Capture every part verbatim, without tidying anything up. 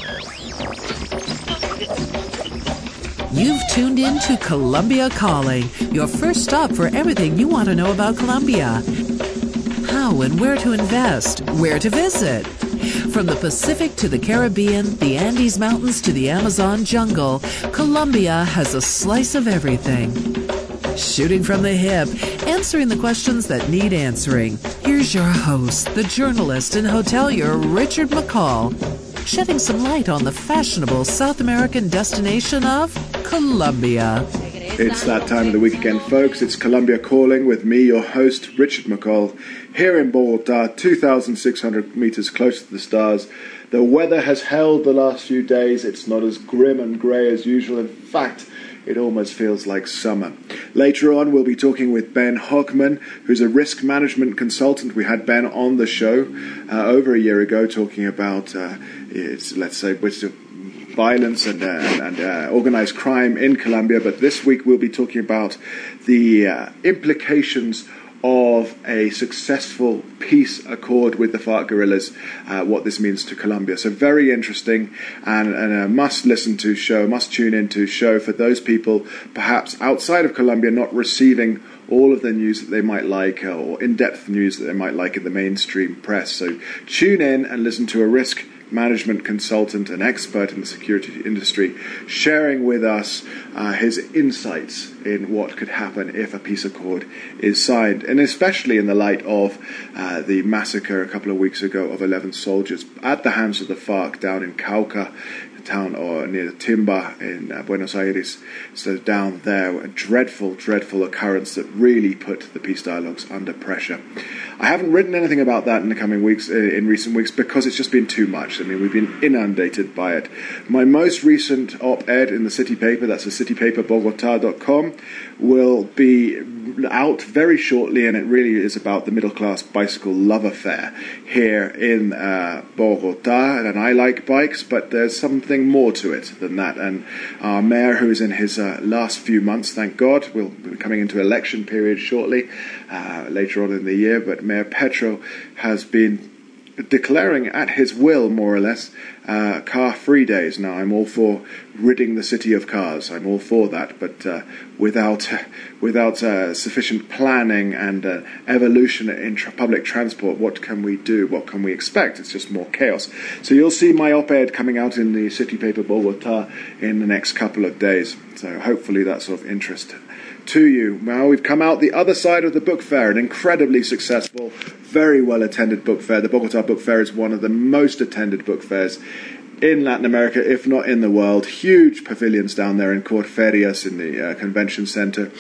You've tuned in to Colombia Calling, your first stop for everything you want to know about Colombia. How and where to invest, where to visit. From the Pacific to the Caribbean, the Andes Mountains to the Amazon jungle, Colombia has a slice of everything. Shooting from the hip, answering the questions that need answering. Here's your host, the journalist and hotelier Richard McCall, shedding some light on the fashionable South American destination of Colombia. It's that time of the week again, folks. It's Colombia Calling with me, your host, Richard McCall, here in Bogota, two thousand six hundred meters close to the stars. The weather has held the last few days. It's not as grim and grey as usual. In fact, it almost feels like summer. Later on, we'll be talking with Ben Hochman, who's a risk management consultant. We had Ben on the show uh, over a year ago talking about, uh, it's, let's say, violence and, uh, and uh, organized crime in Colombia. But this week, we'll be talking about the uh, implications of a successful peace accord with the FARC guerrillas, uh, what this means to Colombia. So very interesting and, and a must-listen-to show, must-tune-in-to show for those people perhaps outside of Colombia not receiving all of the news that they might like or in-depth news that they might like in the mainstream press. So tune in and listen to a risk management consultant, an expert in the security industry, sharing with us uh, his insights in what could happen if a peace accord is signed, and especially in the light of uh, the massacre a couple of weeks ago of eleven soldiers at the hands of the FARC down in Cauca, town or near Timba in uh, Buenos Aires. So down there, a dreadful, dreadful occurrence that really put the peace dialogues under pressure. I haven't written anything about that in the coming weeks, uh, in recent weeks, because it's just been too much. I mean, we've been inundated by it. My most recent op-ed in the City Paper, that's the city paper bogota dot com, will be out very shortly, and it really is about the middle-class bicycle love affair here in uh, Bogota. And I like bikes, but there's something more to it than that. And our mayor, who is in his uh, last few months, thank God, will be coming into election period shortly, uh, later on in the year, but Mayor Petro has been declaring at his will, more or less, uh, car-free days. Now, I'm all for ridding the city of cars. I'm all for that, but uh, without uh, without uh, sufficient planning and uh, evolution in tra- public transport, what can we do? What can we expect? It's just more chaos. So you'll see my op-ed coming out in the City Paper Bogota in the next couple of days. So hopefully that's of interest to you. Well, we've come out the other side of the book fair, an incredibly successful, very well-attended book fair. The Bogota Book Fair is one of the most attended book fairs in Latin America, if not in the world. Huge pavilions down there in Corferias in the uh, convention center.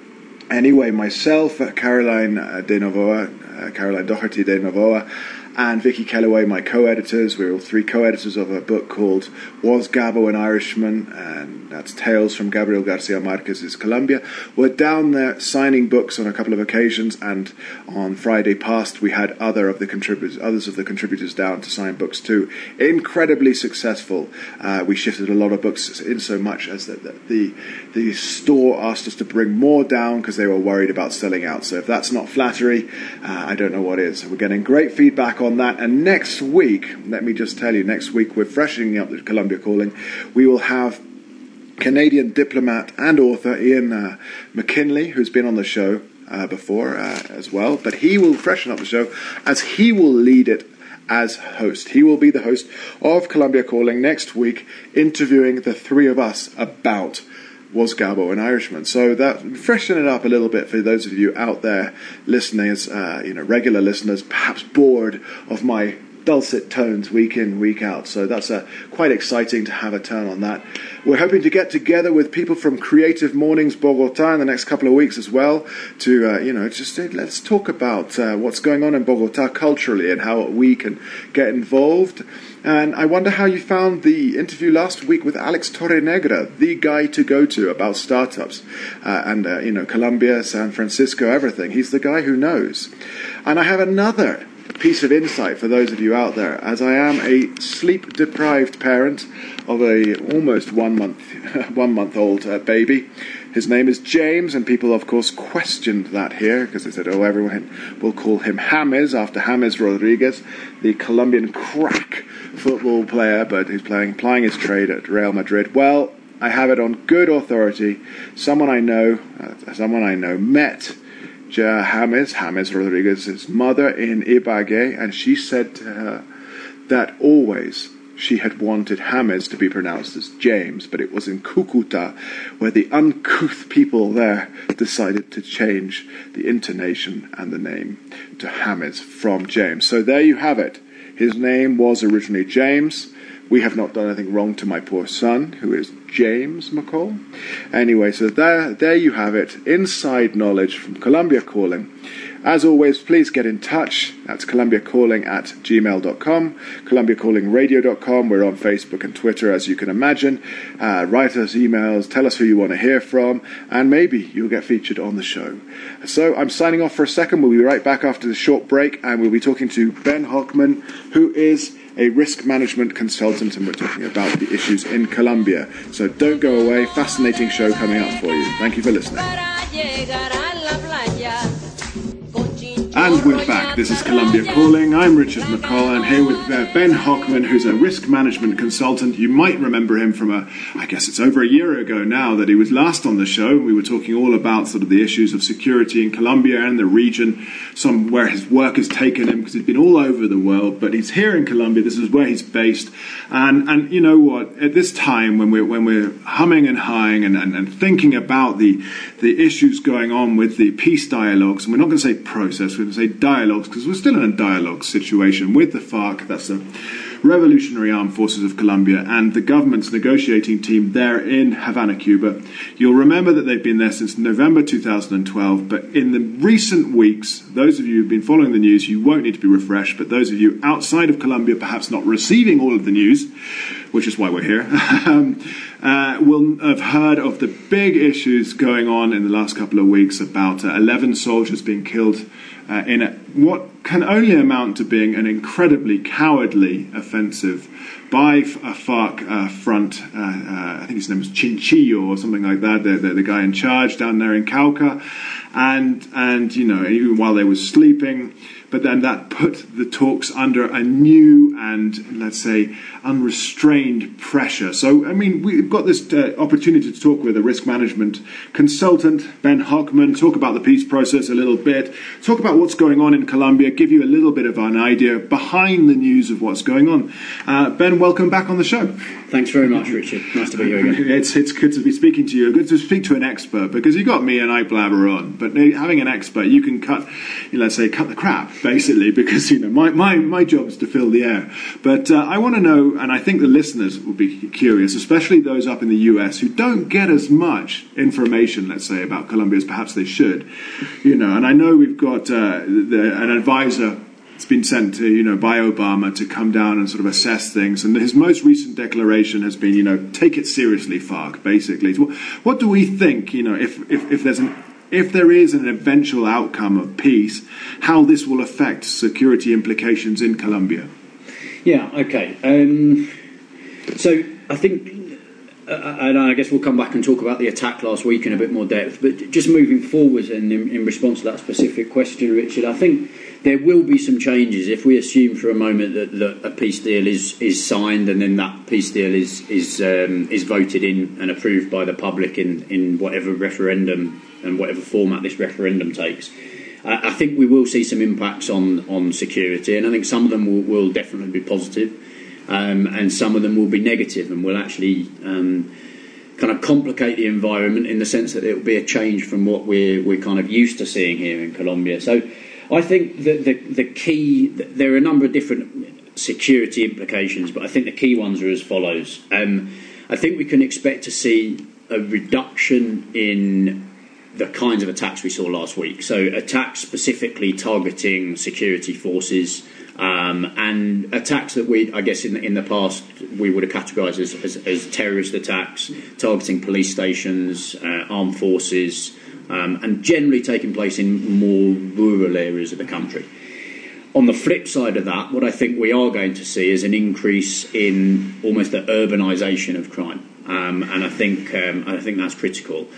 Anyway, myself, uh, Caroline uh, de Novoa, uh, Caroline Doherty de Novoa, and Vicky Kellaway, my co-editors. We're all three co-editors of a book called Was Gabo an Irishman? And that's Tales from Gabriel Garcia Marquez's Colombia. We're down there signing books on a couple of occasions, and on Friday past we had other of the contributors, others of the contributors down to sign books too. Incredibly successful. Uh, we shifted a lot of books in so much as that the, the the store asked us to bring more down because they were worried about selling out. So if that's not flattery, uh, I don't know what is. We're getting great feedback on that. And next week, let me just tell you, next week we're freshening up the Colombia Calling. We will have Canadian diplomat and author Ian uh, McKinley, who's been on the show uh, before uh, as well, but he will freshen up the show as he will lead it as host. He will be the host of Colombia Calling next week, interviewing the three of us about Was Gabo an Irishman? So that freshen it up a little bit for those of you out there listening, as uh, you know, regular listeners, perhaps bored of my dulcet tones week in, week out. So that's uh, quite exciting to have a turn on that. We're hoping to get together with people from Creative Mornings Bogota in the next couple of weeks as well to, uh, you know, just uh, let's talk about uh, what's going on in Bogota culturally and how we can get involved. And I wonder how you found the interview last week with Alex Torrenegra, the guy to go to about startups uh, and, uh, you know, Colombia, San Francisco, everything. He's the guy who knows. And I have another piece of insight for those of you out there, as I am a sleep-deprived parent of a almost one month one month old uh, baby His name is James, and people, of course, questioned that here because they said, oh, everyone will call him James after James Rodriguez, the Colombian crack football player, but he's playing, plying his trade at Real Madrid. Well, I have it on good authority. Someone I know, uh, someone I know met James, James Rodriguez's mother in Ibagué, and she said to her that always she had wanted James to be pronounced as James, but it was in Cucuta where the uncouth people there decided to change the intonation and the name to James from James. So there you have it. His name was originally James. We have not done anything wrong to my poor son, who is James McCall. Anyway, so there, there you have it. Inside knowledge from Colombia Calling. As always, please get in touch. That's Colombia Calling at gmail dot com, Colombia Calling Radio dot com. We're on Facebook and Twitter, as you can imagine. Uh, write us emails, tell us who you want to hear from, and maybe you'll get featured on the show. So I'm signing off for a second. We'll be right back after the short break, and we'll be talking to Ben Hochman, who is a risk management consultant, and we're talking about the issues in Colombia. So don't go away. Fascinating show coming up for you. Thank you for listening. And we're back. This is Colombia Calling. I'm Richard McCall. I'm here with uh, Ben Hochman, who's a risk management consultant. You might remember him from a, I guess it's over a year ago now that he was last on the show. We were talking all about sort of the issues of security in Colombia and the region, some where his work has taken him, because he's been all over the world, but he's here in Colombia. This is where he's based. And and you know what? At this time when we're when we're humming and hawing and, and, and thinking about the the issues going on with the peace dialogues, and we're not going to say process, we're going to say dialogues, because we're still in a dialogue situation with the FARC, that's the Revolutionary Armed Forces of Colombia, and the government's negotiating team there in Havana, Cuba. You'll remember that they've been there since November two thousand twelve, but in the recent weeks, those of you who've been following the news, you won't need to be refreshed, but those of you outside of Colombia, perhaps not receiving all of the news, which is why we're here, um, uh, will have heard of the big issues going on in the last couple of weeks about uh, eleven soldiers being killed Uh, in a, what can only amount to being an incredibly cowardly offensive by a FARC uh, front. Uh, uh, I think his name was Chinchillo or something like that, the, the, the guy in charge down there in Cauca. And, and, you know, even while they were sleeping, but then that put the talks under a new and, let's say, unrestrained pressure. So, I mean, we've got this uh, opportunity to talk with a risk management consultant, Ben Hochman, talk about the peace process a little bit, talk about what's going on in Colombia, give you a little bit of an idea behind the news of what's going on. Uh, Ben, welcome back on the show. Thanks very much, Richard. Nice to be here again. It's, it's good to be speaking to you, good to speak to an expert, because you got me and I blabber on. But having an expert, you can cut, you know, let's say, cut the crap, basically, because, you know, my, my, my job is to fill the air. But uh, I want to know, and I think the listeners will be curious, especially those up in the U S who don't get as much information, let's say, about Colombia as perhaps they should. You know, and I know we've got uh, the, an advisor it's been sent to, you know, by Obama to come down and sort of assess things. And his most recent declaration has been, you know, take it seriously, FARC, basically. So what do we think, you know, if, if, if there's an If there is an eventual outcome of peace, how this will affect security implications in Colombia? Yeah, okay. Um, so I think, uh, and I guess we'll come back and talk about the attack last week in a bit more depth, but just moving forward and in, in response to that specific question, Richard, I think there will be some changes if we assume for a moment that, that a peace deal is, is signed and then that peace deal is is um, is voted in and approved by the public in, in whatever referendum and whatever format this referendum takes. Uh, I think we will see some impacts on, on security, and I think some of them will, will definitely be positive, um, and some of them will be negative and will actually um, kind of complicate the environment in the sense that it will be a change from what we're, we're kind of used to seeing here in Colombia. So I think that the, the key, there are a number of different security implications, but I think the key ones are as follows. Um, I think we can expect to see a reduction in the kinds of attacks we saw last week. So attacks specifically targeting security forces, um, and attacks that we, I guess, in the, in the past we would have categorised as, as, as terrorist attacks, targeting police stations, uh, armed forces, um, and generally taking place in more rural areas of the country. On the flip side of that, what I think we are going to see is an increase in almost the urbanisation of crime, um, and I think um, I think that's critical.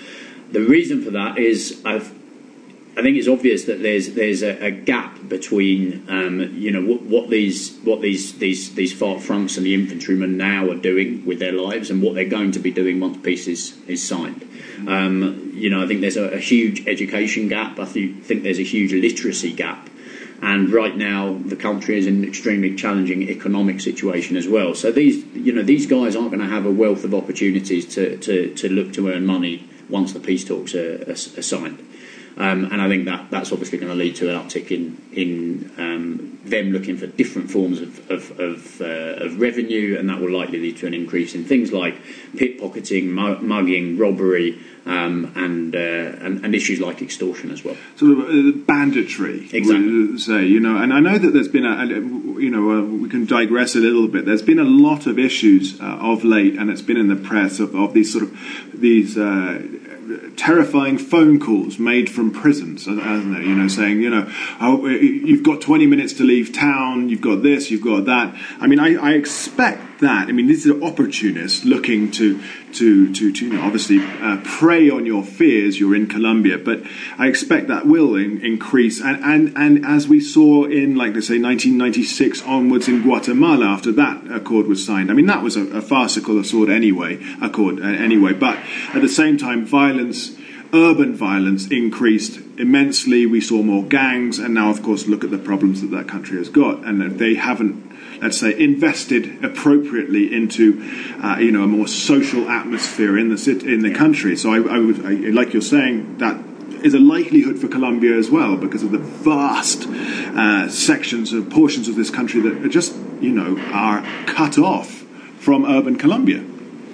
the reason for that is I've. I think it's obvious that there's there's a, a gap between um, you know what, what these what these these these FARC frunks and the infantrymen now are doing with their lives and what they're going to be doing once peace is, is signed. Um, you know, I think there's a, a huge education gap. I th- think there's a huge literacy gap, and right now the country is in an extremely challenging economic situation as well. So these you know these guys aren't going to have a wealth of opportunities to to, to look to earn money once the peace talks are, are, are signed. Um, and I think that that's obviously going to lead to an uptick in in um, them looking for different forms of of, of, uh, of revenue, and that will likely lead to an increase in things like pickpocketing, mugging, robbery, um, and, uh, and and issues like extortion as well. Sort of uh, banditry, exactly. We say, you know. And I know that there's been a, you know, uh, we can digress a little bit. There's been a lot of issues uh, of late, and it's been in the press of, of these sort of these. Uh, terrifying phone calls made from prisons, hasn't it? You know, saying, you know, oh, you've got twenty minutes to leave town, you've got this, you've got that. I mean, I, I expect that. I mean, these are opportunists looking to, to, to, to you know, obviously uh, prey on your fears. You're in Colombia, but I expect that will in, increase. And, and, and as we saw in, like they say, nineteen ninety-six onwards in Guatemala, after that accord was signed. I mean, that was a, a farcical sort anyway, accord uh, anyway. But at the same time, violence. Urban violence increased immensely. We saw more gangs, and now, of course, look at the problems that that country has got, and they haven't, let's say, invested appropriately into, uh, you know, a more social atmosphere in the city, in the country. So, I, I would, I, like you're saying, that is a likelihood for Colombia as well, because of the vast uh, sections of portions of this country that are just, you know, are cut off from urban Colombia.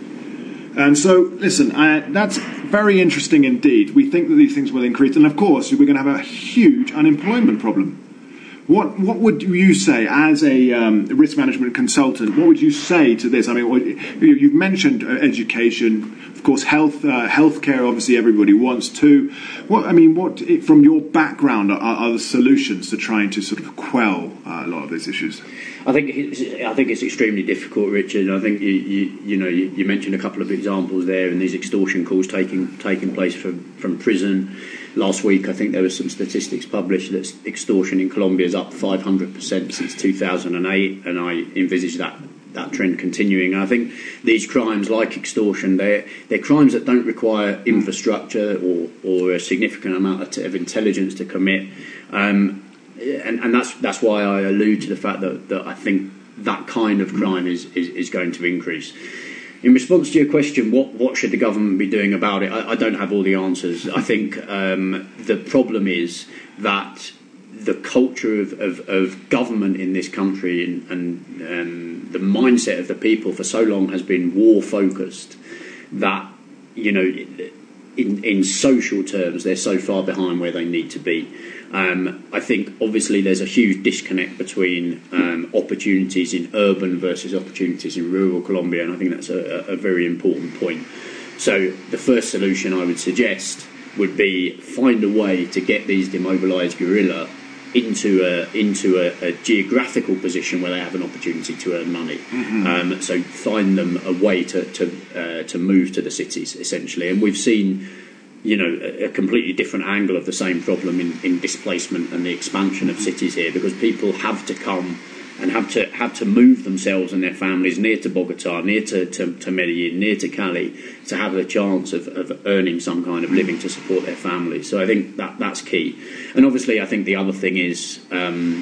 And so, listen, uh, that's very interesting indeed. We think that these things will increase. And, of course, we're going to have a huge unemployment problem. What what would you say, as a um, risk management consultant, what would you say to this? I mean, you've mentioned education, of course, health, uh, healthcare, obviously everybody wants to. What I mean, what, from your background, are, are the solutions to trying to sort of quell uh, a lot of these issues? I think it's, I think it's extremely difficult, Richard. I think you you, you know you, you mentioned a couple of examples there, and these extortion calls taking taking place from, from prison. Last week, I think there were some statistics published that extortion in Colombia is up five hundred percent since two thousand eight, and I envisage that that trend continuing. And I think these crimes, like extortion, they're they're crimes that don't require infrastructure or or a significant amount of, of intelligence to commit. Um, And, and that's that's why I allude to the fact that, that I think that kind of crime is, is, is going to increase. In response to your question, what, what should the government be doing about it? I, I don't have all the answers. I think um, the problem is that the culture of, of, of government in this country and, and um, the mindset of the people for so long has been war-focused that, you know, in, in social terms, they're so far behind where they need to be. Um, I think obviously there's a huge disconnect between um, opportunities in urban versus opportunities in rural Colombia, and I think that's a, a very important point. So the first solution I would suggest would be find a way to get these demobilised guerrilla into a into a, a geographical position where they have an opportunity to earn money. Mm-hmm. Um, so find them a way to to, uh, to move to the cities, essentially. And we've seen, you know, a completely different angle of the same problem in, in displacement and the expansion of cities here, because people have to come and have to have to move themselves and their families near to Bogota, near to, to, to Medellin, near to Cali, to have the chance of, of earning some kind of living to support their families. So I think that that's key. And obviously I think the other thing is, um,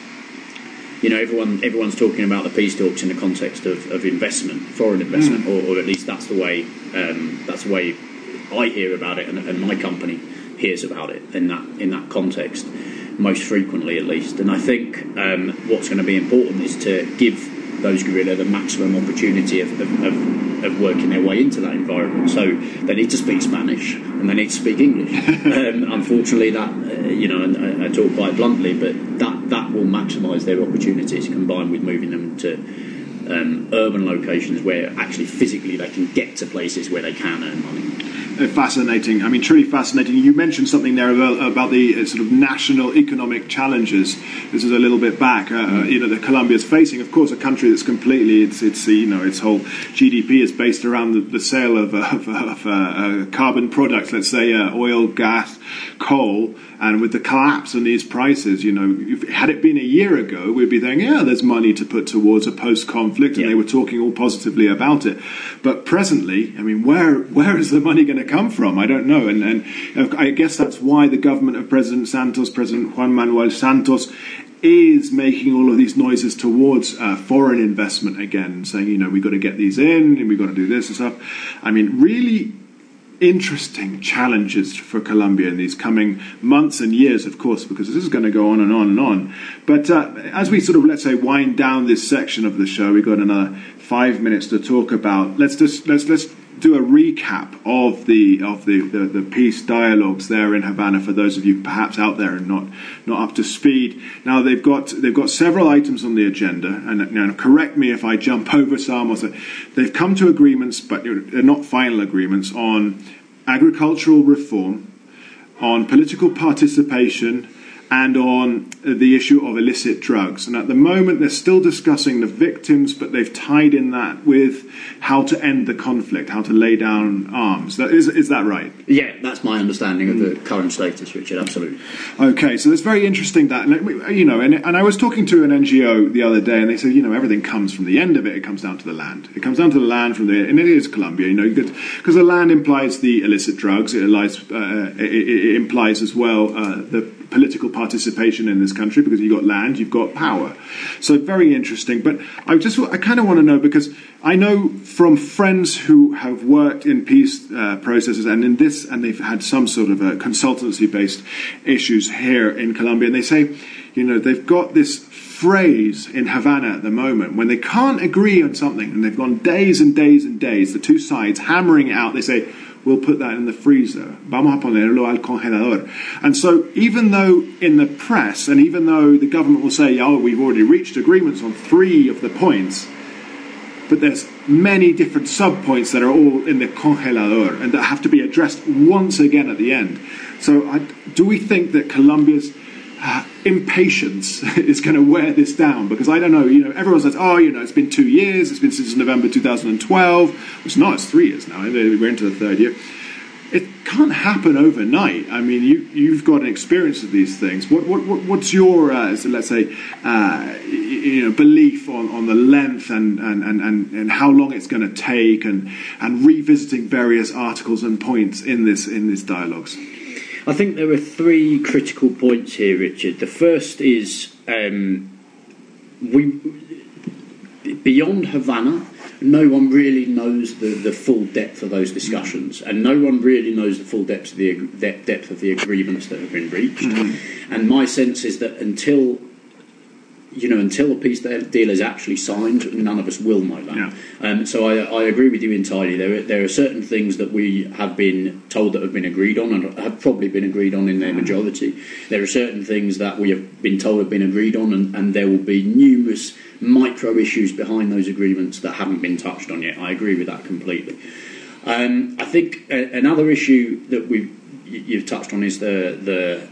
you know, everyone everyone's talking about the peace talks in the context of, of investment, foreign investment, mm. or, or at least that's the way um, that's the way I hear about it, and, and my company hears about it in that in that context, most frequently at least. And I think um, what's going to be important is to give those guerrilla the maximum opportunity of, of, of, of working their way into that environment. So they need to speak Spanish and they need to speak English. um, unfortunately, that uh, you know, and I, I talk quite bluntly, but that that will maximise their opportunities, combined with moving them to um, urban locations where actually physically they can get to places where they can earn money. fascinating. I mean, truly fascinating. You mentioned something there about, about the uh, sort of national economic challenges. This is a little bit back. Uh, mm. You know, that Colombia is facing, of course, a country that's completely, it's, it's you know, its whole G D P is based around the, the sale of, uh, of, of uh, uh, carbon products, let's say uh, oil, gas, coal. And with the collapse in these prices, you know, if, had it been a year ago, we'd be thinking, yeah, there's money to put towards a post-conflict, and yeah. they were talking all positively about it. But presently, I mean, where where is the money going to come from? I don't know. And, and I guess that's why the government of President Santos, President Juan Manuel Santos, is making all of these noises towards uh, foreign investment again, saying, you know, we've got to get these in, and we've got to do this and stuff. I mean, really interesting challenges for Colombia in these coming months and years, of course, because this is going to go on and on and on. But uh, as we sort of, let's say, wind down this section of the show, we've got another five minutes to talk about. Let's just let's let's do a recap of the of the, the, the peace dialogues there in Havana for those of you perhaps out there and not not up to speed. Now they've got they've got several items on the agenda, and now correct me if I jump over some. Or so. They've come to agreements, but they're not final agreements, on agricultural reform, on political participation, and on the issue of illicit drugs. And at the moment, they're still discussing the victims, but they've tied in that with how to end the conflict, how to lay down arms. That, is, is that right? Yeah, that's my understanding of the current status, Richard, absolutely. Okay, so it's very interesting that, you know, and, and I was talking to an N G O the other day, and they said, you know, everything comes from the end of it, it comes down to the land. It comes down to the land from the, and it is Colombia, you know, because the land implies the illicit drugs, it, implies, uh, it, it implies as well uh, the political participation in this country, because you've got land, you've got power. So very interesting. But I just, I kind of want to know, because I know from friends who have worked in peace uh, processes and in this, and they've had some sort of a consultancy-based issues here in Colombia, and they say, you know, they've got this phrase in Havana at the moment when they can't agree on something, and they've gone days and days and days, the two sides hammering it out, they say, we'll put that in the freezer. Vamos a ponerlo al congelador. And so even though in the press, and even though the government will say, oh, we've already reached agreements on three of the points, but there's many different sub-points that are all in the congelador and that have to be addressed once again at the end. So I, do we think that Colombia's Uh, impatience is going to wear this down? Because I don't know, you know, everyone says, oh, you know, it's been two years, it's been since November two thousand twelve. It's not, it's three years now, we're into the third year. It can't happen overnight. I mean, you, you've got an experience of these things. What, what, what what's your, uh, so let's say, uh, you know, belief on, on the length and, and, and, and how long it's going to take, and, and revisiting various articles and points in this in these dialogues? I think there are three critical points here, Richard. The first is um, we beyond Havana, no one really knows the, the full depth of those discussions, and no one really knows the full depth of the depth of the agreements that have been reached. Mm-hmm. And my sense is that until you know, until a peace deal is actually signed, none of us will know that. Yeah. Um, so I, I agree with you entirely. There are, there are certain things that we have been told that have been agreed on, and have probably been agreed on in their majority. There are certain things that we have been told have been agreed on, and, and there will be numerous micro issues behind those agreements that haven't been touched on yet. I agree with that completely. Um, I think a, another issue that we've, you've touched on is the the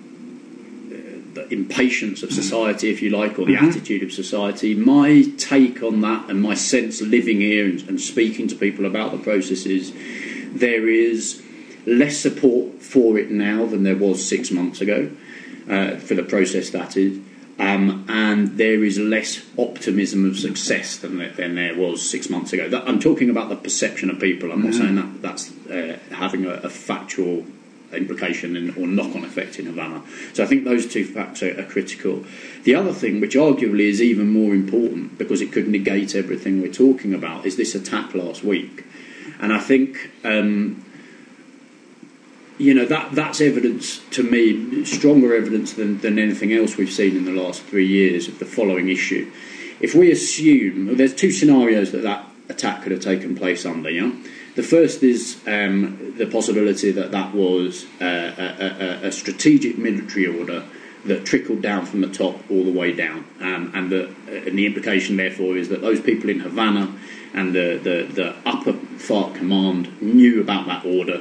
the impatience of society, if you like, or the mm-hmm. attitude of society. My take on that, and my sense living here and, and speaking to people about the process, is there is less support for it now than there was six months ago, uh, for the process that is, um, and there is less optimism of success than there, than there was six months ago. That, I'm talking about the perception of people. I'm not mm-hmm. saying that that's uh, having a, a factual implication and, or knock-on effect in Havana. So I think those two facts are, are critical. The other thing, which arguably is even more important because it could negate everything we're talking about, is this attack last week. And I think, um, you know, that that's evidence to me, stronger evidence than, than anything else we've seen in the last three years of the following issue. If we assume, well, there's two scenarios that that attack could have taken place under, you know. The first is um, the possibility that that was uh, a, a, a strategic military order that trickled down from the top all the way down, um, and, the, and the implication, therefore, is that those people in Havana and the, the, the upper FARC command knew about that order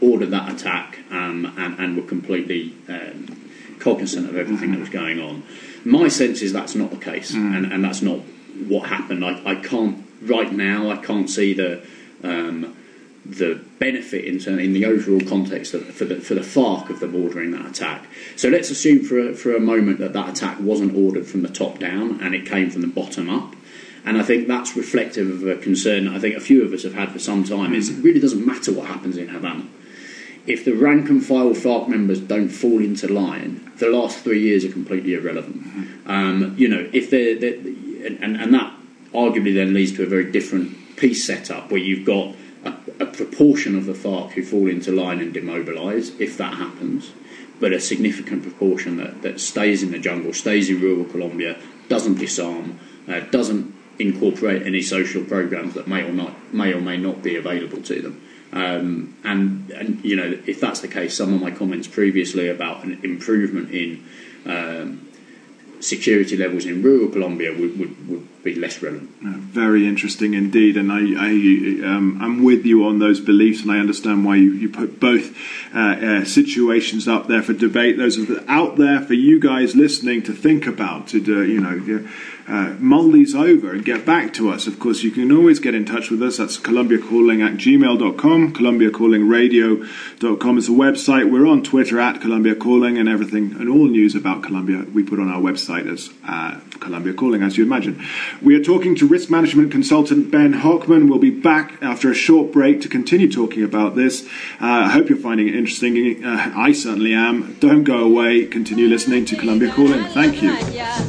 ordered that attack um, and, and were completely um, cognizant of everything mm-hmm. that was going on. My sense is that's not the case, mm. and, and that's not what happened. I, I can't, right now, I can't see the um, the benefit in, in the overall context of, for the for the FARC of them ordering that attack. So let's assume for a, for a moment that that attack wasn't ordered from the top down and it came from the bottom up. And I think that's reflective of a concern I think a few of us have had for some time, is it really doesn't matter what happens in Havana. If the rank and file FARC members don't fall into line, the last three years are completely irrelevant. Um, you know, if they're, they're and, and that arguably then leads to a very different peace setup where you've got a, a proportion of the FARC who fall into line and demobilise, if that happens, but a significant proportion that, that stays in the jungle, stays in rural Colombia, doesn't disarm, uh, doesn't incorporate any social programs that may or not may or may not be available to them. Um, and, and, you know, if that's the case, some of my comments previously about an improvement in um, security levels in rural Colombia would, would, would be less relevant. Uh, very interesting indeed, and I, I, um, I'm with you on those beliefs, and I understand why you, you put both uh, uh, situations up there for debate. Those are out there for you guys listening to think about, to do, you know, uh, mull these over and get back to us. Of course, you can always get in touch with us. That's Columbia Calling at gmail dot com. Columbia Calling Radio dot com is the website. We're on Twitter at Columbia Calling, and everything and all news about Columbia we put on our website as uh, Columbia Calling, as you imagine. We are talking to risk management consultant Ben Hochman. We'll be back after a short break to continue talking about this. Uh, I hope you're finding it interesting. Uh, I certainly am. Don't go away. Continue listening to Columbia Calling. Thank you.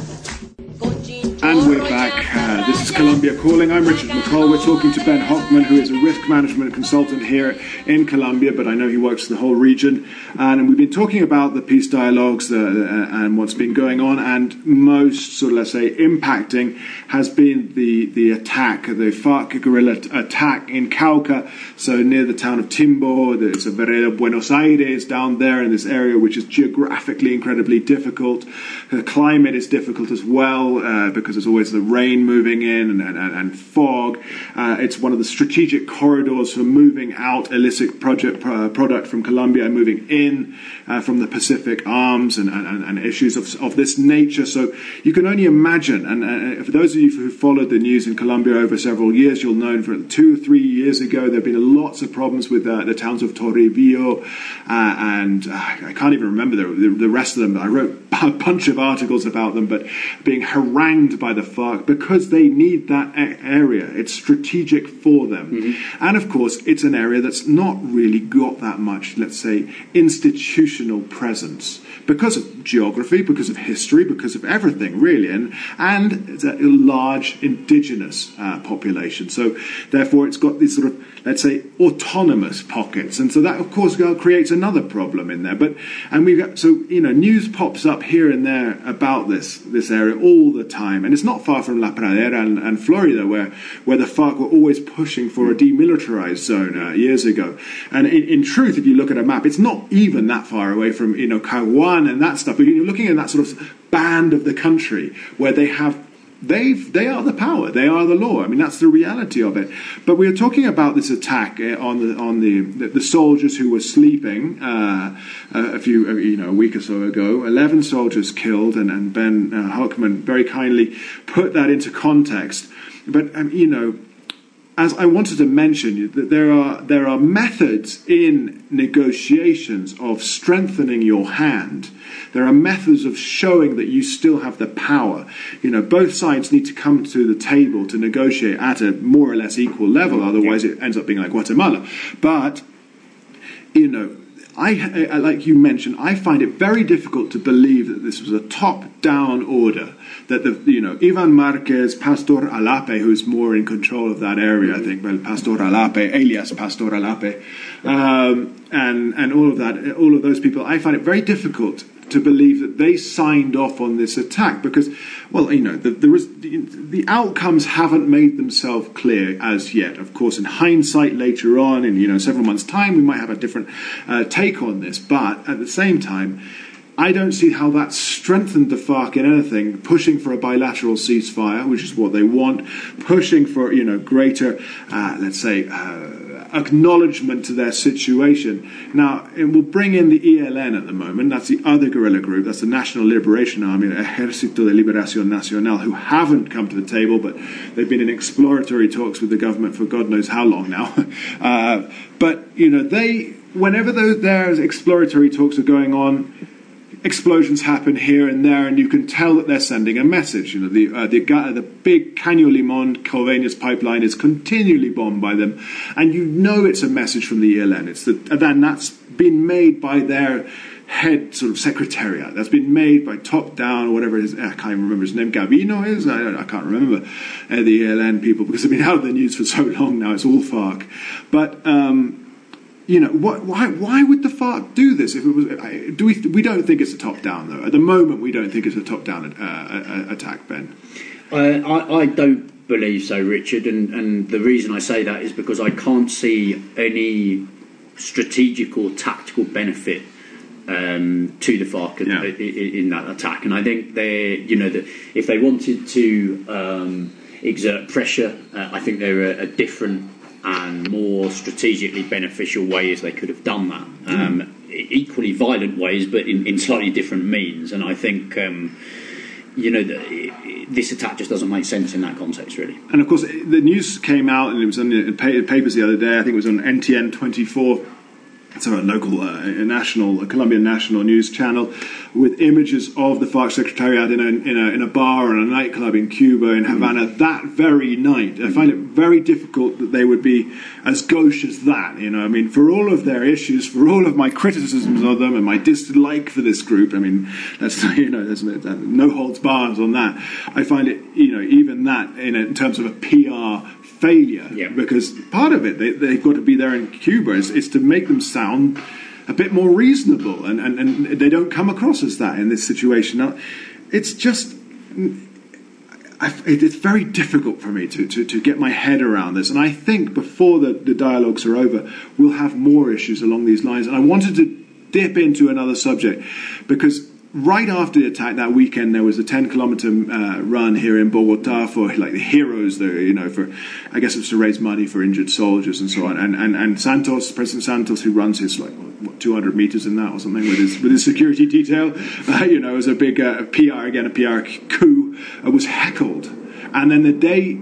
And we're back. Uh, this is Columbia Calling. I'm Richard McCall. We're talking to Ben Hochman, who is a risk management consultant here in Colombia, but I know he works the whole region. And we've been talking about the peace dialogues uh, and what's been going on, and most, sort of, let's say, impacting has been the, the attack, the FARC guerrilla attack in Cauca, so near the town of Timbo. There's a Vereda Buenos Aires down there in this area, which is geographically incredibly difficult. The climate is difficult as well, uh, because there's always the rain moving in and, and, and fog. Uh, it's one of the strategic corridors for moving out illicit project, uh, product from Colombia and moving in uh, from the Pacific arms and, and, and issues of, of this nature. So you can only imagine, and uh, for those of you who followed the news in Colombia over several years, you'll know for two or three years ago there have been lots of problems with uh, the towns of Toribio, uh, and uh, I can't even remember the, the, the rest of them. I wrote a bunch of articles about them, but being harangued by the FARC because they need that area. It's strategic for them. Mm-hmm. And of course, it's an area that's not really got that much, let's say, institutional presence because of geography, because of history, because of everything, really, and, and it's a large indigenous uh, population. So therefore, it's got these sort of, let's say, autonomous pockets. And so that, of course, creates another problem in there. But, and we've got, so, you know, news pops up here and there about this, this area all the time. And it's not far from La Pradera and, and Florida, where, where the FARC were always pushing for a demilitarized zone uh, years ago. And in, in truth, if you look at a map, it's not even that far away from, you know, Caguan and that stuff. But you're looking at that sort of band of the country where they have They've, they are the power. They are the law. I mean, that's the reality of it. But we are talking about this attack on the on the the, the soldiers who were sleeping uh, a few, you know, a week or so ago. Eleven soldiers killed, and and Ben uh, Hochman very kindly put that into context. But um, you know, as I wanted to mention, that there are there are methods in negotiations of strengthening your hand. There are methods of showing that you still have the power. You know, both sides need to come to the table to negotiate at a more or less equal level. Otherwise, it ends up being like Guatemala. But, you know, I, I like you mentioned, I find it very difficult to believe that this was a top-down order. That the, you know, Ivan Marquez, Pastor Alape, who's more in control of that area, I think, well, Pastor Alape, alias Pastor Alape, um, and and all of that, all of those people, I find it very difficult to believe that they signed off on this attack because, well, you know, the, the, the outcomes haven't made themselves clear as yet. Of course, in hindsight, later on, in, you know, several months' time, we might have a different uh, take on this. But at the same time, I don't see how that strengthened the FARC in anything, pushing for a bilateral ceasefire, which is what they want, pushing for, you know, greater, uh, let's say, uh, acknowledgement to their situation. Now, it will bring in the E L N at the moment. That's the other guerrilla group. That's the National Liberation Army, Ejército de Liberación Nacional, who haven't come to the table, but they've been in exploratory talks with the government for God knows how long now. uh, but, you know, they, whenever those, their exploratory talks are going on, explosions happen here and there, and you can tell that they're sending a message. You know, the uh, the, the big Caño Limón Coveñas pipeline is continually bombed by them, and you know it's a message from the E L N. It's the, and that's been made by their head sort of secretariat. That's been made by top down, or whatever it is. I can't even remember his name. Gavino is? I, don't, I can't remember uh, the E L N people, because they've been out of the news for so long now. It's all FARC. But um, you know, what, why why would the FARC do this? If it was, do we we don't think it's a top down though. At the moment, we don't think it's a top down uh, attack, Ben. Uh, I, I don't believe so, Richard, and, and the reason I say that is because I can't see any strategic or tactical benefit um, to the FARC yeah. in, in that attack. And I think they, you know, that if they wanted to um, exert pressure, uh, I think there are a different and more strategically beneficial ways they could have done that. Um, mm. Equally violent ways, but in, in slightly different means. And I think, um, you know, the, this attack just doesn't make sense in that context, really. And of course, the news came out, and it was in the papers the other day. I think it was on N T N twenty-four. It's a local, uh, a national, a Colombian national news channel, with images of the FARC secretariat in a, in a in a bar or a nightclub in Cuba, in Havana, mm. that very night. I find it very difficult that they would be as gauche as that. You know, I mean, for all of their issues, for all of my criticisms of them and my dislike for this group, I mean, that's, you know, there's no holds barred on that. I find it, you know, even that in, a, in terms of a P R failure, yeah. because part of it, they, they've got to be there in Cuba, is, is to make them sound a bit more reasonable, and, and, and they don't come across as that in this situation. Now, it's just, I, it's very difficult for me to, to, to get my head around this, and I think before the, the dialogues are over, we'll have more issues along these lines. And I wanted to dip into another subject, because right after the attack that weekend, there was a ten kilometer uh, run here in Bogota for like the heroes, the, you know, for, I guess it's to raise money for injured soldiers and so on. And and, and Santos, President Santos, who runs his like what, two hundred meters in that or something with his with his security detail, uh, you know, it was a big uh, P R again, a P R coup, uh, was heckled. And then the day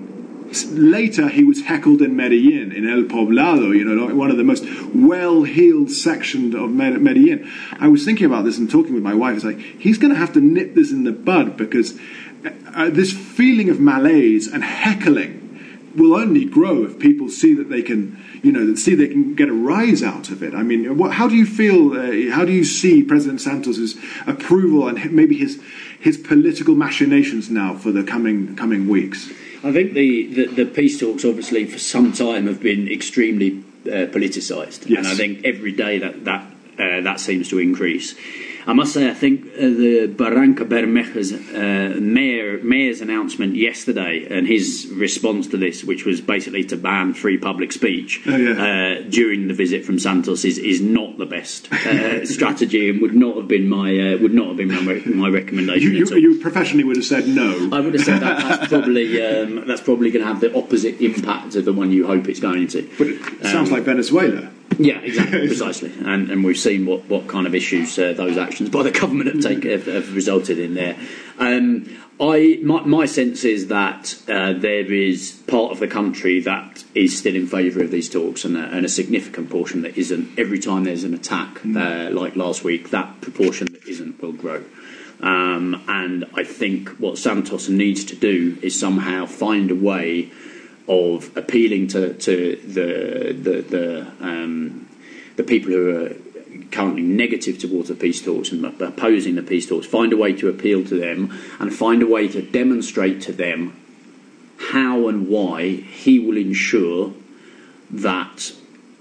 later, he was heckled in Medellin, in El Poblado, you know, one of the most well-heeled sections of Medellin. I was thinking about this and talking with my wife. It's like, he's going to have to nip this in the bud, because uh, this feeling of malaise and heckling will only grow if people see that they can, you know, see they can get a rise out of it. I mean, what, how do you feel, uh, how do you see President Santos's approval and maybe his his political machinations now for the coming coming weeks? I think the, the, the peace talks, obviously, for some time have been extremely uh, politicised. Yes. And I think every day that that, uh, that seems to increase. I must say, I think uh, the Barranca Bermeja's uh, mayor, mayor's announcement yesterday and his response to this, which was basically to ban free public speech oh, yeah. uh, during the visit from Santos, is, is not the best uh, strategy, and would not have been my uh, would not have been my, my recommendation. You, at all. you professionally would have said no. I would have said that that's probably um, that's probably going to have the opposite impact of the one you hope it's going to. But it sounds um, like Venezuela. Yeah, exactly, precisely, and and we've seen what, what kind of issues uh, those actions by the government have, take, have, have resulted in there. Um, I my, my sense is that uh, there is part of the country that is still in favour of these talks, and a, and a significant portion that isn't. Every time there's an attack, mm. uh, like last week, that proportion that isn't will grow. Um, and I think what Santos needs to do is somehow find a way of appealing to, to the the the, um, the people who are currently negative towards the peace talks and opposing the peace talks, find a way to appeal to them and find a way to demonstrate to them how and why he will ensure that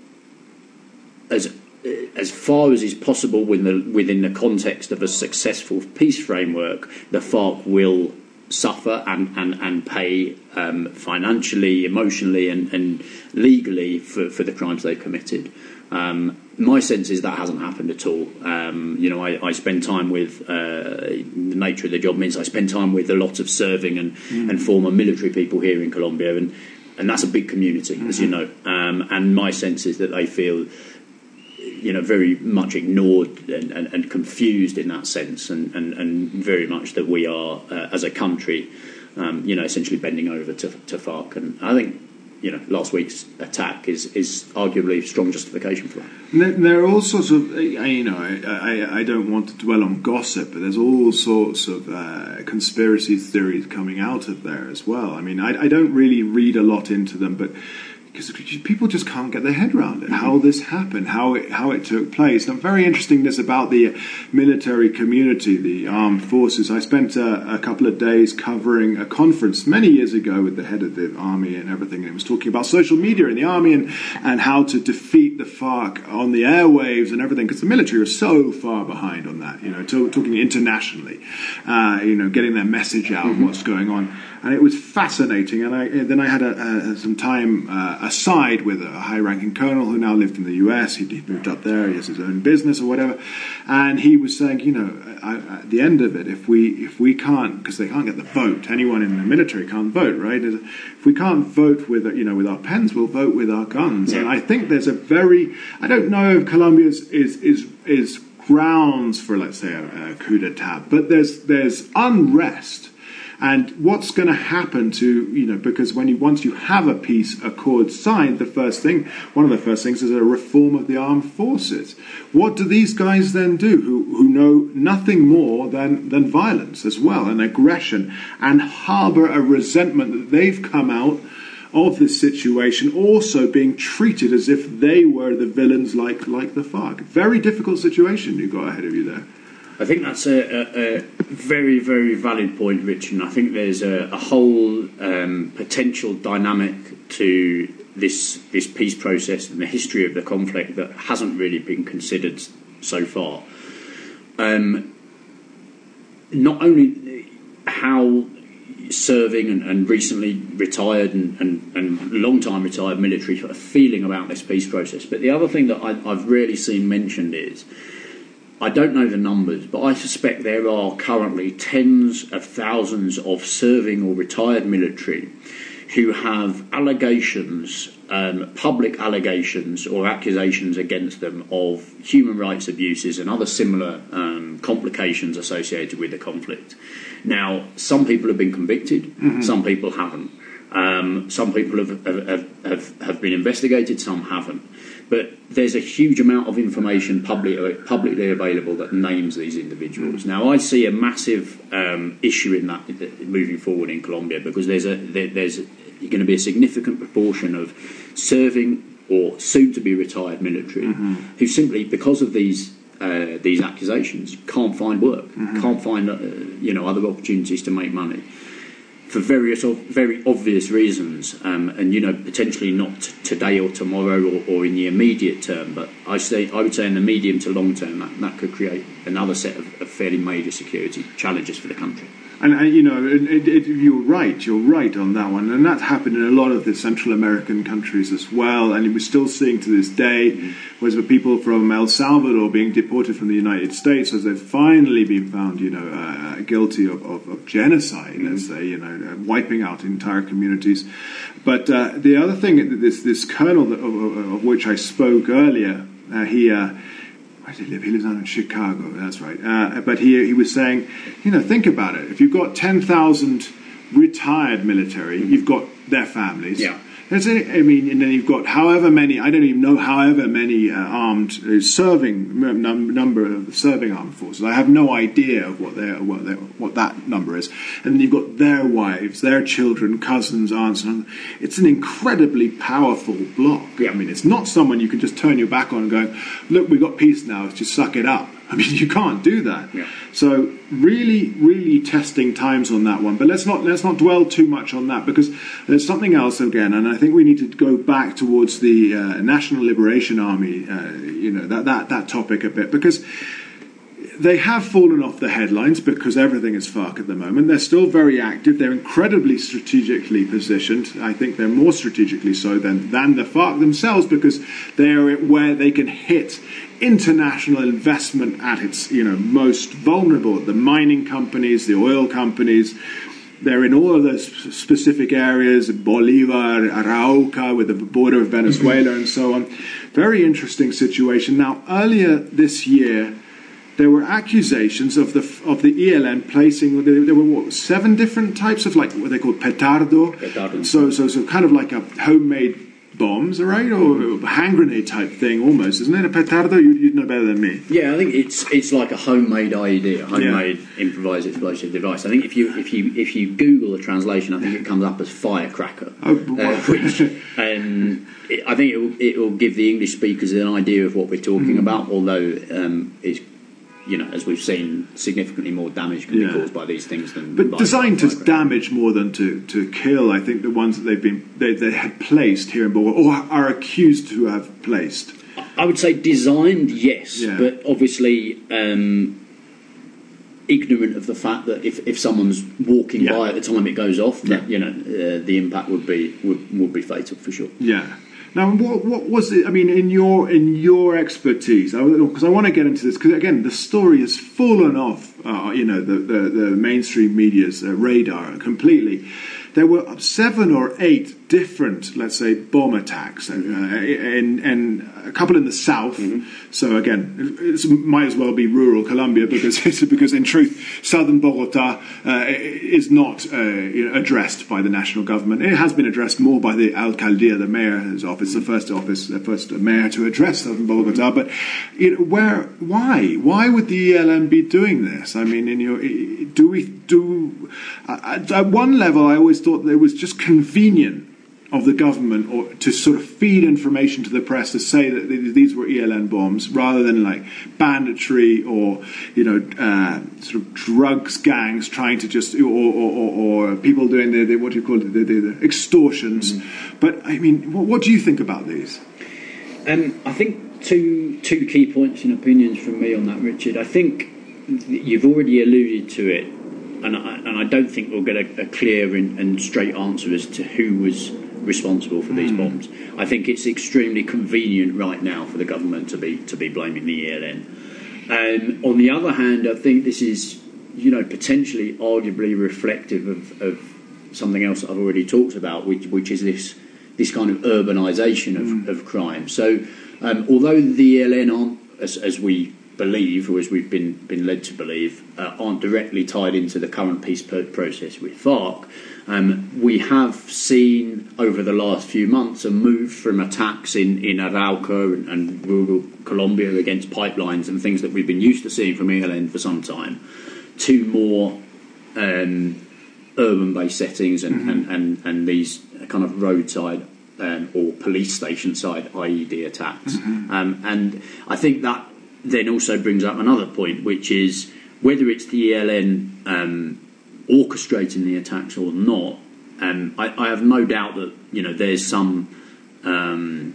as as far as is possible within the, within the context of a successful peace framework, the FARC will suffer and, and, and pay um, financially, emotionally and, and legally for, for the crimes they've committed. Um, my sense is that hasn't happened at all. Um, you know, I, I spend time with uh, the nature of the job means I spend time with a lot of serving and, mm. and former military people here in Colombia, and and that's a big community, mm-hmm. as you know. Um, and my sense is that they feel, you know, very much ignored and, and, and confused in that sense, and, and, and very much that we are, uh, as a country, um, you know, essentially bending over to, to FARC. And I think, you know, last week's attack is, is arguably strong justification for that. And there are all sorts of, you know, I, I, I don't want to dwell on gossip, but there's all sorts of uh, conspiracy theories coming out of there as well. I mean, I, I don't really read a lot into them, but because people just can't get their head around it, mm-hmm. how this happened, how it how it took place. And very interesting this about the military community, the armed forces. I spent a, a couple of days covering a conference many years ago with the head of the army and everything, and it was talking about social media in the army and, and how to defeat the FARC on the airwaves and everything, because the military are so far behind on that, you know, to, talking internationally, uh, you know, getting their message out mm-hmm. of what's going on. And it was fascinating. And I, then I had a, a, some time uh, aside with a high-ranking colonel who now lived in the U S. He, he moved up there. He has his own business or whatever. And he was saying, you know, I, at the end of it, if we if we can't, because they can't get the vote, anyone in the military can't vote, right? If we can't vote with, you know, with our pens, we'll vote with our guns. Yeah. And I think there's a very, I don't know if Colombia's is is is grounds for, let's say, a, a coup d'etat, but there's there's unrest. And what's going to happen to, you know, because when you once you have a peace accord signed, the first thing, one of the first things is a reform of the armed forces. What do these guys then do, who who know nothing more than, than violence as well, and aggression, and harbour a resentment that they've come out of this situation also being treated as if they were the villains like, like the FARC? Very difficult situation you've got ahead of you there. I think that's a, a, a very, very valid point, Rich, and I think there's a, a whole um, potential dynamic to this this peace process and the history of the conflict that hasn't really been considered so far. Um, not only how serving and, and recently retired and, and, and long-time retired military are feeling about this peace process, but the other thing that I, I've rarely seen mentioned is, I don't know the numbers, but I suspect there are currently tens of thousands of serving or retired military who have allegations, um, public allegations or accusations against them of human rights abuses and other similar um, complications associated with the conflict. Now, some people have been convicted, mm-hmm. some people haven't. Um, some people have, have, have, have been investigated, some haven't. But there's a huge amount of information public, publicly available that names these individuals. Now, I see a massive um, issue in that moving forward in Colombia, because there's a there, there's going to be a significant proportion of serving or soon-to-be retired military mm-hmm. who simply, because of these uh, these accusations, can't find work, mm-hmm. can't find uh, you know other opportunities to make money, for various very obvious reasons, um, and you know potentially not today or tomorrow or, or in the immediate term, but I say I would say in the medium to long term that, that could create another set of, of fairly major security challenges for the country. And, and you know, it, it, you're right, you're right on that one. And that's happened in a lot of the Central American countries as well. And we're still seeing to this day, mm-hmm. whereas the people from El Salvador being deported from the United States, as they've finally been found, you know, uh, guilty of, of, of genocide, mm-hmm. let's say, you know, uh, wiping out entire communities. But uh, the other thing, this, this colonel that, of, of which I spoke earlier, uh, he... Uh, Where does he live? He lives down in Chicago, that's right. Uh, but he he was saying, you know, think about it. If you've got ten thousand retired military, mm-hmm. you've got their families. Yeah. That's it. I mean, and then you've got however many, I don't even know however many uh, armed, uh, serving, num- number of serving armed forces. I have no idea of what their, what their, what that number is. And then you've got their wives, their children, cousins, aunts. And it's an incredibly powerful bloc. Yeah. I mean, it's not someone you can just turn your back on and go, look, we've got peace now, let's just suck it up. I mean, you can't do that. Yeah. So really, really testing times on that one. But let's not let's not dwell too much on that, because there's something else again, and I think we need to go back towards the uh, National Liberation Army, uh, you know, that, that that topic a bit, because they have fallen off the headlines because everything is FARC at the moment. They're still very active. They're incredibly strategically positioned. I think they're more strategically so than, than the FARC themselves, because they're where they can hit international investment at its, you know, most vulnerable. The mining companies, the oil companies, they're in all of those specific areas, Bolivar, Arauca, with the border of Venezuela and so on. Very interesting situation. Now, earlier this year, there were accusations of the of the E L N placing, there were what, seven different types of, like, what they call petardo. Petardo. So, so, so kind of like a homemade bombs, right? Or a hand grenade type thing almost, isn't it? A petardo? You, you'd know better than me. Yeah, I think it's it's like a homemade I E D, a homemade yeah. improvised explosive device. I think if you if you if you Google the translation, I think it comes up as firecracker. Oh, uh, which um, it, I think it will, it will give the English speakers an idea of what we're talking mm. about. Although um, it's, you know, as we've seen, significantly more damage can yeah. be caused by these things than. But designed to damage more than to, to kill. I think the ones that they've been they, they had placed here in Bogor, or are accused to have placed. I would say designed, yes, yeah. but obviously um, ignorant of the fact that if, if someone's walking yeah. by at the time it goes off, that yeah. you know uh, the impact would be would, would be fatal for sure. Yeah. Now, what what was it? I mean, in your in your expertise, because I, I want to get into this, because again, the story has fallen off, uh, you know, the the, the mainstream media's uh, radar completely. There were seven or eight different, let's say, bomb attacks, uh, and, and a couple in the south. Mm-hmm. So again, it might as well be rural Colombia, because because in truth, southern Bogota uh, is not uh, you know, addressed by the national government. It has been addressed more by the alcaldía, the mayor's office, the first office, the first mayor to address southern Bogota. But you know, where, why, why would the E L N be doing this? I mean, in your, do we do uh, at one level? I always thought that it was just convenient of the government or to sort of feed information to the press to say that these were E L N bombs, rather than like banditry or, you know, uh, sort of drugs gangs trying to just, or, or, or, or people doing the, the, what do you call it, the, the, the extortions. Mm-hmm. But I mean, what, what do you think about these? Um, I think two two key points and opinions from me on that, Richard. I think you've already alluded to it, and I, and I don't think we'll get a, a clear and, and straight answer as to who was responsible for these mm. bombs. I think it's extremely convenient right now for the government to be to be blaming the E L N. Um, on the other hand, I think this is, you know, potentially arguably reflective of, of something else that I've already talked about, which, which is this this kind of urbanisation of, mm. of crime. So um, although the E L N aren't, as, as we believe, or as we've been, been led to believe, uh, aren't directly tied into the current peace process with FARC, Um, we have seen over the last few months a move from attacks in, in Arauca and, and rural Colombia against pipelines and things that we've been used to seeing from E L N for some time, to more um, urban-based settings and, mm-hmm. and, and, and these kind of roadside um, or police station side I E D attacks. Mm-hmm. Um, and I think that then also brings up another point, which is whether it's the E L N um, orchestrating the attacks or not. Um, I, I have no doubt that, you know, there's some um,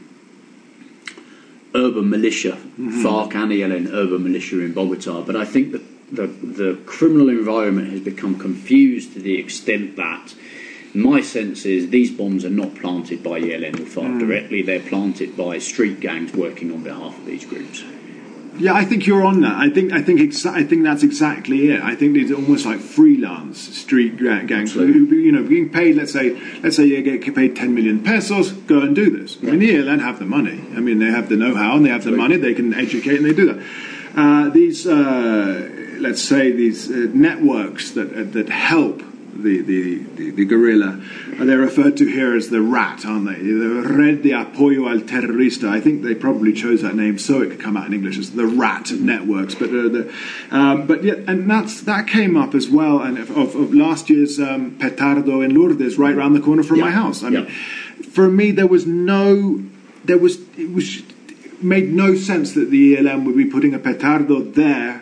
urban militia, mm-hmm. FARC and E L N urban militia in Bogota, but I think that the, the criminal environment has become confused to the extent that my sense is these bombs are not planted by E L N or FARC mm. directly, they're planted by street gangs working on behalf of these groups. Yeah, I think you're on that. I think I think exa- I think that's exactly it. I think it's almost like freelance street gangs, who, you know, being paid. Let's say, let's say you get paid ten million pesos. Go and do this. Yeah. I mean, the E L N have the money. I mean, they have the know-how and they have the money. They can educate and they do that. Uh, these, uh, let's say, these uh, networks that uh, that help the the, the, the guerrilla, uh, they're referred to here as the RAT, aren't they? The Red de Apoyo al Terrorista. I think they probably chose that name so it could come out in English as the RAT networks. But uh, the, um, but yeah, and that's that came up as well. And of, of last year's um, petardo in Lourdes, right around the corner from yeah. my house. I yeah. mean, for me, there was no, there was it was it made no sense that the E L N would be putting a petardo there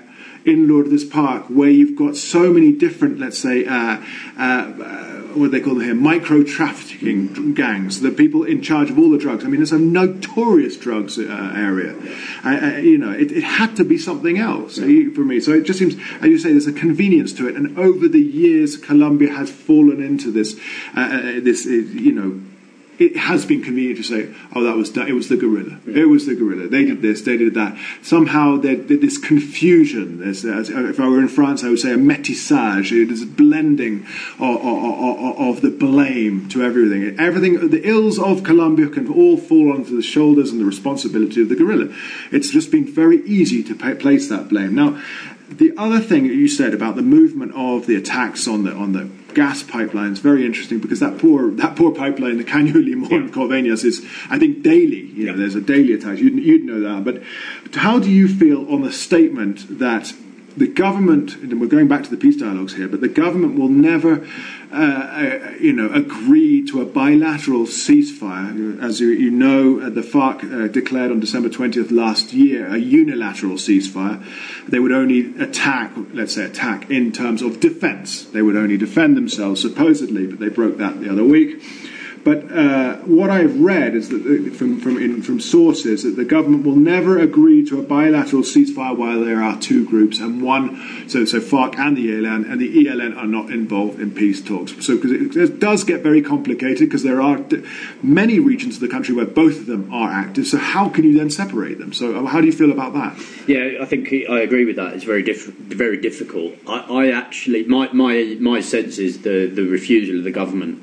in Lourdes Park, where you've got so many different, let's say, uh, uh, what they call them here, micro-trafficking gangs, the people in charge of all the drugs. I mean, it's a notorious drugs uh, area. I, I, you know, it, it had to be something else yeah. for me. So it just seems, as you say, there's a convenience to it. And over the years, Colombia has fallen into this, uh, this, uh, you know, it has been convenient to say, oh, that was it was the guerrilla. Yeah. It was the guerrilla. They did this, they did that. Somehow there's this confusion. There's, if I were in France, I would say a métissage. There's a blending of, of, of the blame to everything. Everything, the ills of Colombia can all fall onto the shoulders and the responsibility of the guerrilla. It's just been very easy to pay, place that blame. Now, the other thing that you said about the movement of the attacks on the on the gas pipeline is very interesting, because that poor that poor pipeline, the Caño Limón Coveñas, is, I think, daily. You know, yeah. There's a daily attack. You'd, you'd know that. But how do you feel on the statement that the government, and we're going back to the peace dialogues here, but the government will never, uh, uh, you know, agree to a bilateral ceasefire? As you, you know, the FARC uh, declared on December twentieth last year a unilateral ceasefire. They would only attack, let's say attack in terms of defence. They would only defend themselves, supposedly, but they broke that the other week. But uh, what I've read is that from from, in, from sources that the government will never agree to a bilateral ceasefire while there are two groups, and one, so so FARC and the E L N, and the E L N are not involved in peace talks. So because it, it does get very complicated, because there are many regions of the country where both of them are active. So how can you then separate them? So how do you feel about that? Yeah, I think I agree with that. It's very diff- very difficult. I, I actually, my my my sense is the the refusal of the government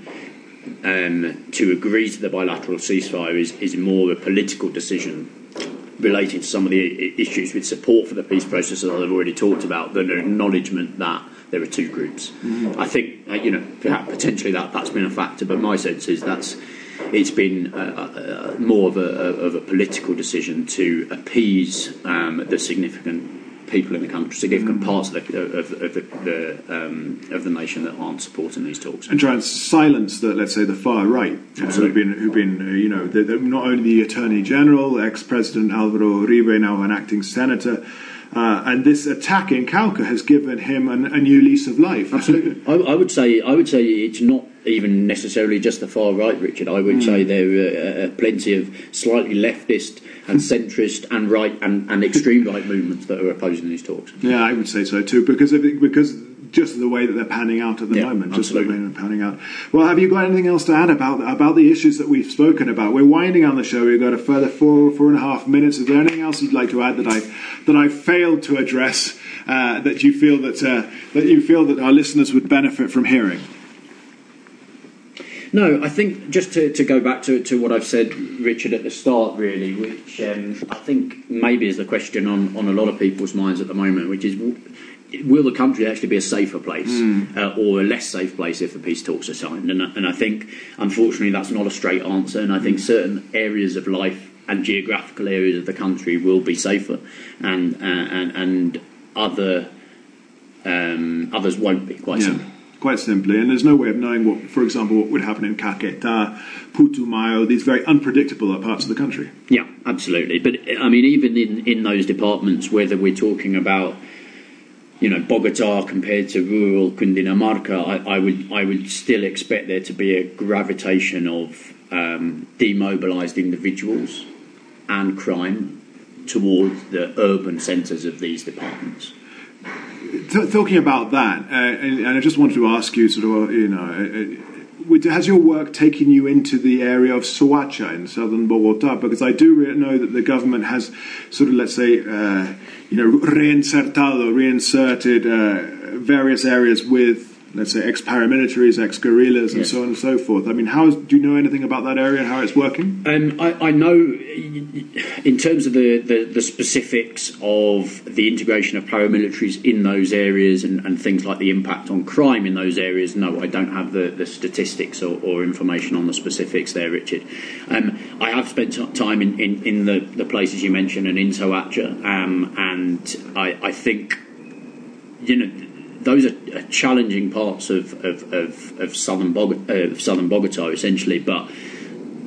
Um, to agree to the bilateral ceasefire is, is more a political decision relating to some of the I- issues with support for the peace process that I've already talked about, than an acknowledgement that there are two groups. Mm-hmm. I think, uh, you know, potentially that, that's been a factor, but my sense is that's it's been uh, uh, more of a, of a political decision to appease um, the significant people in the country, significant parts of the of, of the, the um, of the nation that aren't supporting these talks, and try and silence the, let's say, the far right, uh, who've been who've been uh, you know, the, the, not only the Attorney General, ex-President Alvaro Uribe, now an acting senator. Uh, and this attack in Cauca has given him an, a new lease of life. Absolutely, I, I would say I would say it's not even necessarily just the far right, Richard. I would mm. say there are uh, plenty of slightly leftist and centrist and right and, and extreme right movements that are opposing these talks. Yeah, I would say so too, because of it, because just the way that they're panning out at the yeah, moment, just absolutely. the way they're panning out. Well, have you got anything else to add about about the issues that we've spoken about? We're winding on the show. We've got a further four four and a half minutes. Is there anything else you'd like to add that I that I failed to address uh, that you feel that uh, that you feel that our listeners would benefit from hearing? No, I think just to, to go back to, to what I've said, Richard, at the start, really, which um, I think maybe is the question on, on a lot of people's minds at the moment, which is, will the country actually be a safer place mm. uh, or a less safe place if the peace talks are signed? And, and I think, unfortunately, that's not a straight answer, and I think certain areas of life and geographical areas of the country will be safer, and uh, and, and other um, others won't be, quite yeah. simply. Quite simply, and there's no way of knowing what, for example, what would happen in Caquetá, Putumayo, these very unpredictable parts of the country. Yeah, absolutely. But I mean, even in, in those departments, whether we're talking about, you know, Bogotá compared to rural Cundinamarca, I, I would I would still expect there to be a gravitation of um, demobilised individuals and crime towards the urban centres of these departments. T- talking about that, uh, and, and I just wanted to ask you, sort of, you know, uh, has your work taken you into the area of Soacha in southern Bogotá? Because I do re- know that the government has sort of, let's say, uh, you know, reinsertado, reinserted uh, various areas with, let's say, ex-paramilitaries, ex-guerrillas, and yes. so on and so forth. I mean, how is, do you know anything about that area and how it's working? Um, I, I know, in terms of the, the, the specifics of the integration of paramilitaries in those areas and, and things like the impact on crime in those areas, no, I don't have the, the statistics or, or information on the specifics there, Richard. Um, I have spent t- time in, in, in the, the places you mentioned and in Soacha, um, and I, I think, you know, those are challenging parts of of, of, of southern Bogotá, uh, southern Bogotá, essentially, but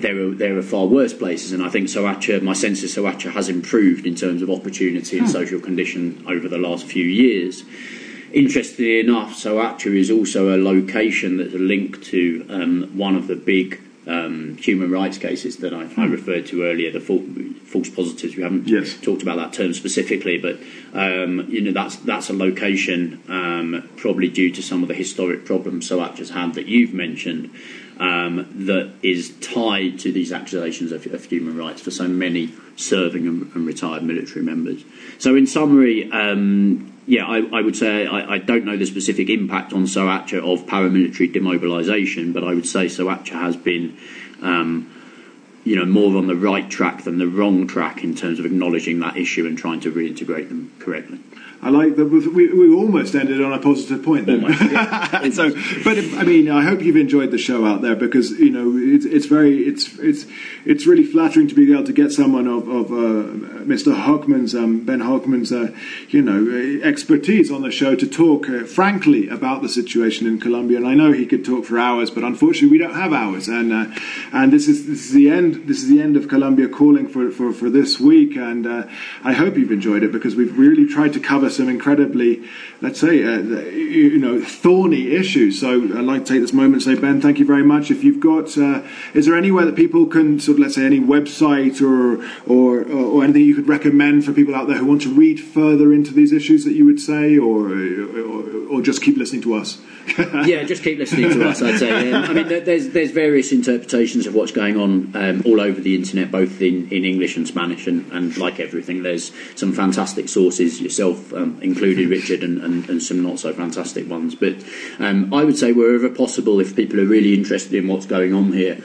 there are there are far worse places, and I think Soacha, my sense is Soacha has improved in terms of opportunity and social condition over the last few years. Interestingly enough, Soacha is also a location that's linked to um, one of the big um, human rights cases that I, I referred to earlier, the false, false positives. We haven't yes. talked about that term specifically, but um, you know that's that's a location um, probably due to some of the historic problems Soacha's had that you've mentioned. Um, that is tied to these accusations of, of human rights for so many serving and, and retired military members. So in summary, um, yeah, I, I would say I, I don't know the specific impact on Soacha of paramilitary demobilisation, but I would say Soacha has been um, you know, more on the right track than the wrong track in terms of acknowledging that issue and trying to reintegrate them correctly. I like that. We, we almost ended on a positive point then. Almost, yeah. so, but if, I mean, I hope you've enjoyed the show out there, because you know it's it's very it's it's it's really flattering to be able to get someone of, of uh, Mister Hochman's um, Ben Hochman's uh, you know expertise on the show to talk uh, frankly about the situation in Colombia. And I know he could talk for hours, but unfortunately we don't have hours. And uh, and this is this is the end. This is the end of Colombia Calling for for, for this week. And uh, I hope you've enjoyed it, because we've really tried to cover some incredibly, let's say, uh, you know, thorny issues. So I'd like to take this moment and say, Ben, thank you very much. If you've got, uh, is there anywhere that people can sort of, let's say, any website or, or or anything you could recommend for people out there who want to read further into these issues that you would say, or or, or just keep listening to us? Yeah, just keep listening to us, I'd say. Um, I mean, there's there's various interpretations of what's going on um, all over the internet, both in, in English and Spanish, and, and like everything, there's some fantastic sources, yourself um, included, Richard, and, and, and some not so fantastic ones. But um, I would say wherever possible, if people are really interested in what's going on here,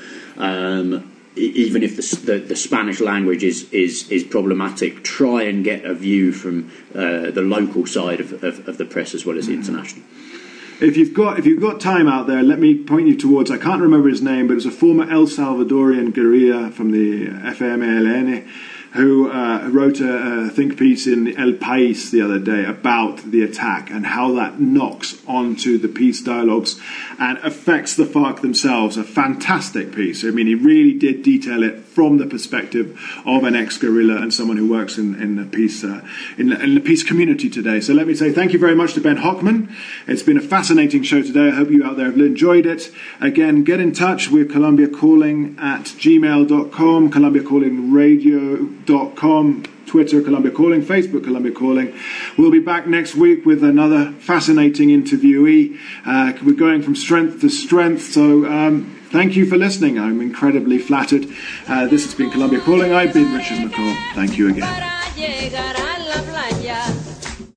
um, even if the, the, the Spanish language is, is, is problematic, try and get a view from uh, the local side of, of, of the press as well as the international. If you've got if you've got time out there, let me point you towards, I can't remember his name, but it was a former El Salvadorian guerrilla from the F M L N who uh, wrote a, a think piece in El País the other day about the attack and how that knocks onto the peace dialogues and affects the FARC themselves. A fantastic piece. I mean, he really did detail it from the perspective of an ex-guerrilla and someone who works in, in the peace uh, in, in the peace community today. So let me say thank you very much to Ben Hochman. It's been a fascinating show today. I hope you out there have enjoyed it. Again, get in touch with Colombia Calling at gmail dot com, Colombia Calling Radio dot com, Twitter Colombia Calling, Facebook Colombia Calling. We'll be back next week with another fascinating interviewee. Uh, we're going from strength to strength, so um, thank you for listening. I'm incredibly flattered. Uh, this has been Colombia Calling. I've been Richard McCall. Thank you again.